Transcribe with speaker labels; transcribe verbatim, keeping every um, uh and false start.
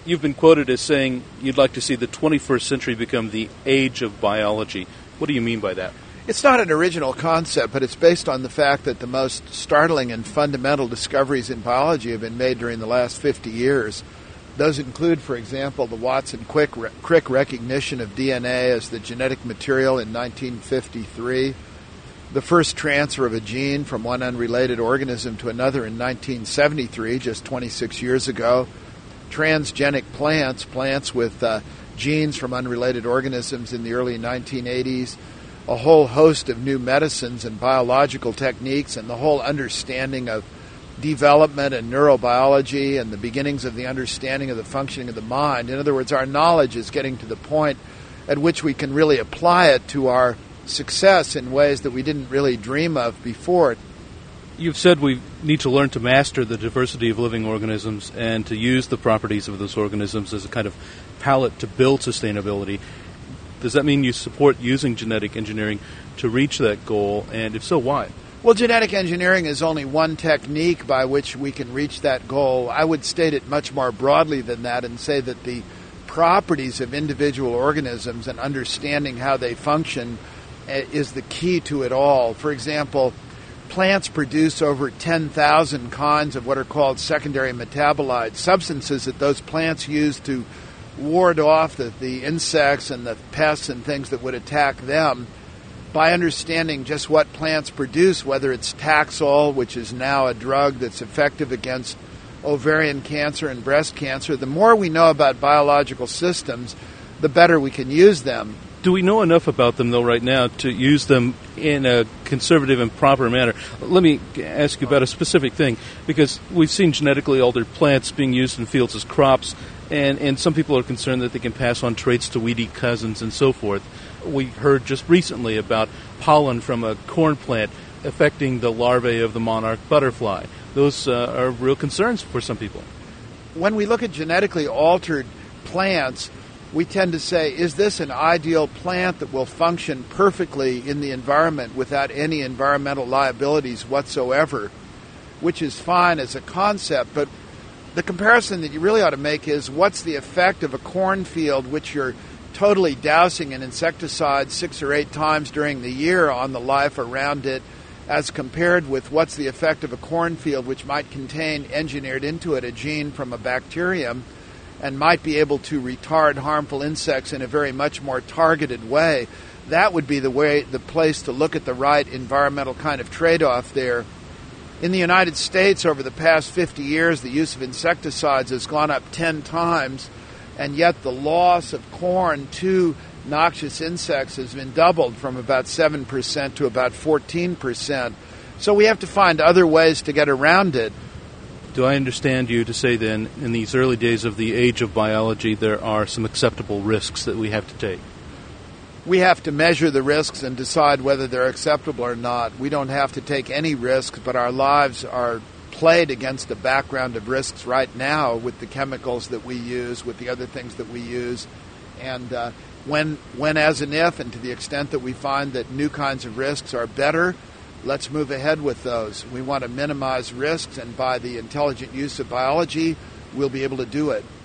Speaker 1: You've been quoted as saying you'd like to see the twenty-first century become the age of biology. What do you mean by that?
Speaker 2: It's not an original concept, but it's based on the fact that the most startling and fundamental discoveries in biology have been made during the last fifty years. Those include, for example, the Watson-Crick recognition of D N A as the genetic material in nineteen fifty-three, the first transfer of a gene from one unrelated organism to another in nineteen seventy-three, just twenty-six years ago, transgenic plants, plants with uh, genes from unrelated organisms in the early nineteen eighties, a whole host of new medicines and biological techniques, and the whole understanding of development and neurobiology and the beginnings of the understanding of the functioning of the mind. In other words, our knowledge is getting to the point at which we can really apply it to our success in ways that we didn't really dream of before.
Speaker 1: You've said we need to learn to master the diversity of living organisms and to use the properties of those organisms as a kind of palette to build sustainability. Does that mean you support using genetic engineering to reach that goal? And if so, why?
Speaker 2: Well, genetic engineering is only one technique by which we can reach that goal. I would state it much more broadly than that and say that the properties of individual organisms and understanding how they function is the key to it all. For example, plants produce over ten thousand kinds of what are called secondary metabolites, substances that those plants use to ward off the, the insects and the pests and things that would attack them. By understanding just what plants produce, whether it's Taxol, which is now a drug that's effective against ovarian cancer and breast cancer, the more we know about biological systems, the better we can use them.
Speaker 1: Do we know enough about them, though, right now to use them in a conservative and proper manner? Let me ask you about a specific thing, because we've seen genetically altered plants being used in fields as crops, and, and some people are concerned that they can pass on traits to weedy cousins and so forth. We heard just recently about pollen from a corn plant affecting the larvae of the monarch butterfly. Those uh, are real concerns for some people.
Speaker 2: When we look at genetically altered plants, we tend to say, is this an ideal plant that will function perfectly in the environment without any environmental liabilities whatsoever, which is fine as a concept, but the comparison that you really ought to make is what's the effect of a cornfield which you're totally dousing in insecticides six or eight times during the year on the life around it, as compared with what's the effect of a cornfield which might contain engineered into it a gene from a bacterium and might be able to retard harmful insects in a very much more targeted way. That would be the way, the place to look at the right environmental kind of trade-off there. In the United States, over the past fifty years, the use of insecticides has gone up ten times, and yet the loss of corn to noxious insects has been doubled from about seven percent to about fourteen percent. So we have to find other ways to get around it.
Speaker 1: Do I understand you to say then, in these early days of the age of biology, there are some acceptable risks that we have to take?
Speaker 2: We have to measure the risks and decide whether they're acceptable or not. We don't have to take any risks, but our lives are played against the background of risks right now with the chemicals that we use, with the other things that we use. And uh, when, when, as and if, and to the extent that we find that new kinds of risks are better, let's move ahead with those. We want to minimize risks, and by the intelligent use of biology, we'll be able to do it.